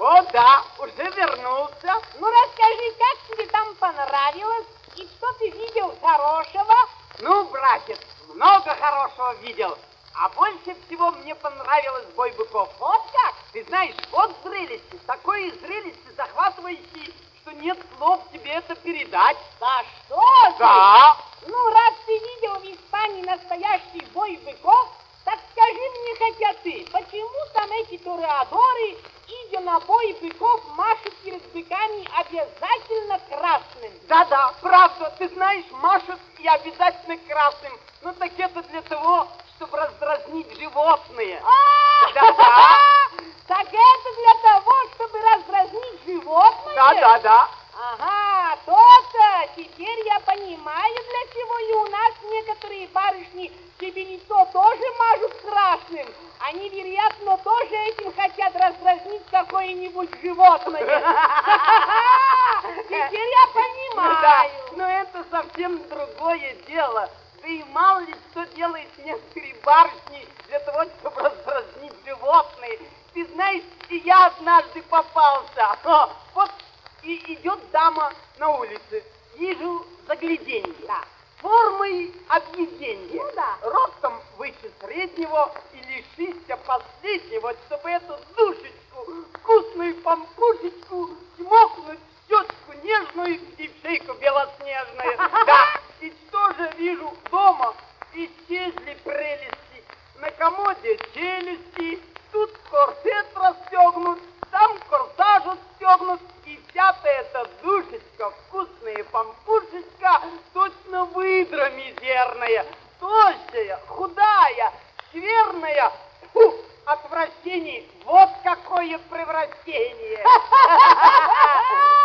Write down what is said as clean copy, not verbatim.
О, да, уже вернулся. Ну, расскажи, как тебе там понравилось? И что ты видел хорошего? Ну, братец, много хорошего видел. А больше всего мне понравилось бой быков. Вот как? Ты знаешь, вот зрелище, такое зрелище захватывающее, что нет слов тебе это передать. Да что ты? Да. Ну, раз ты видел в Испании настоящий бой быков, так скажи мне хотя ты, почему там эти тореадоры, идя на бой быков, машут перед быками обязательно красным? Да-да, правда, ты знаешь, машут и обязательно красным. Ну так это для того, чтобы раздразнить животные. Да-да. Так это для того, чтобы раздразнить животные? Да-да-да. Ага, то-то, теперь я понимаю, для чего и у нас некоторые барышни себе лицо тоже мажут красным. Они, вероятно, тоже этим хотят раздразнить какое-нибудь животное. Теперь я понимаю. Да, но это совсем другое дело. Да и мало ли что делает некоторые барышни для того, чтобы раздразнить животные. Ты знаешь, и я однажды попался. Вот и идет дама на улице. Вижу загляденье. Да. Формой объеденья. Ну да. Ростом выше среднего и лишися последнего, чтобы эту душечку, вкусную пампушечку, чмокнуть в щечку нежную и в шейку белоснежную. Да, и что же вижу дома? Исчезли прелести. На комоде челюсти, тут корсет расстегнут, там корсаж отстегнут, и вся-то эта душечка, вкусная пампушечка, точно выдра мизерная, тощая, худая, скверная. Фу, отвращение, вот какое превращение.